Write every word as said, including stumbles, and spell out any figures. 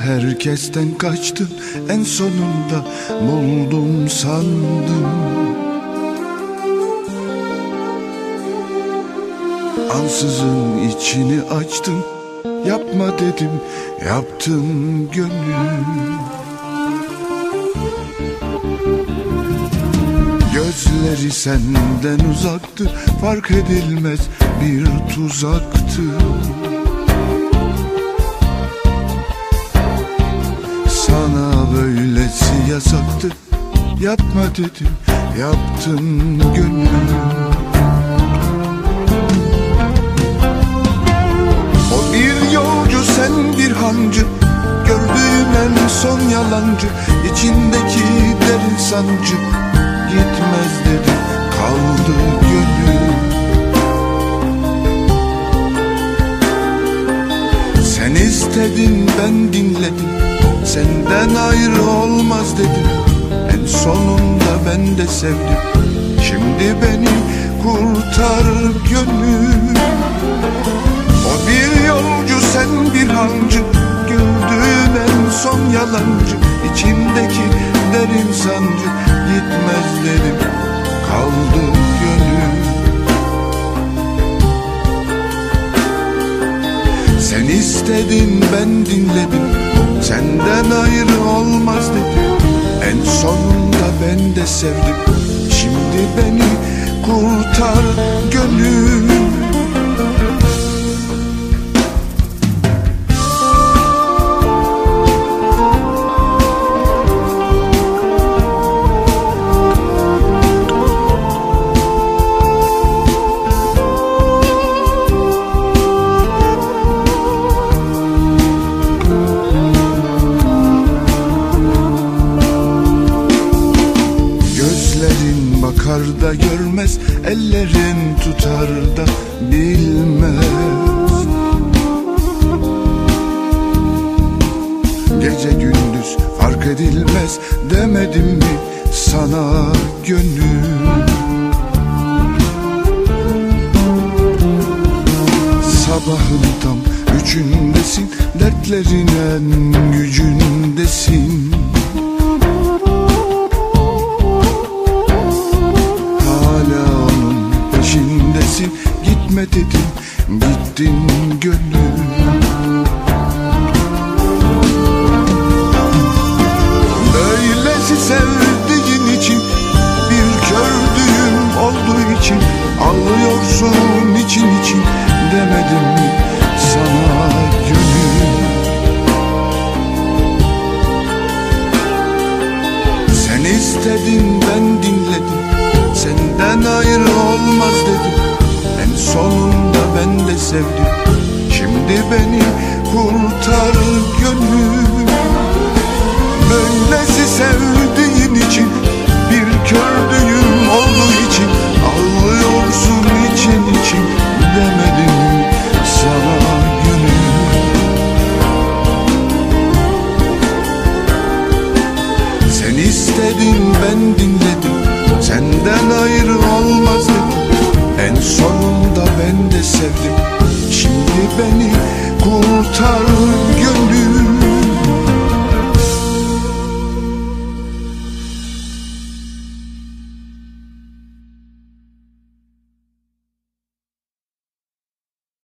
herkesten kaçtın, en sonunda buldum sandım. Ansızın içini açtın, yapma dedim, yaptın gönül. Gözleri senden uzaktı, fark edilmez bir tuzaktı. Sana böylesi yasaktı, yapma dedim, yaptın gönül. O bir yolcu, sen bir hancı, gördüğün en son yalancı, içindeki derin sancı gitmez dedi, kaldı gönül. Sen istedin, ben dinledim, senden ayrı olmaz dedim. En sonunda ben de sevdim, şimdi beni kurtar gönül. O bir yolcu, sen bir hancı, güldüğün en son yalancı, içimdeki derin sancı gitmez dedim, kaldı gönül. Sen istedin, ben dinledim, senden ayrı olmaz dedim. En sonunda ben de sevdim, şimdi beni kurtar gönül. Bakar da görmez, ellerin tutar da bilmez. Gece gündüz fark edilmez, demedim mi sana gönül? Sabahın tam üçündesin, dertlerin en gücündesin. Gitme dedim, gittin gönül. Böylesi sevdiğin için, bir kör düğüm olduğu için ağlıyorsun için için, demedim mi sana gönül? Sen istedin, ben dinledim, senden ayrı olmaz dedim. En sonunda ben de sevdim, şimdi beni kurtar gönül. Böylesi sevdiğin için, bir kör düğüm olduğu için ağlıyorsun için için, demedim mi sana gönül? Sen istedin, ben dinledim, senden ayrı olmaz dedim. En sonunda ben de sevdim, şimdi beni kurtar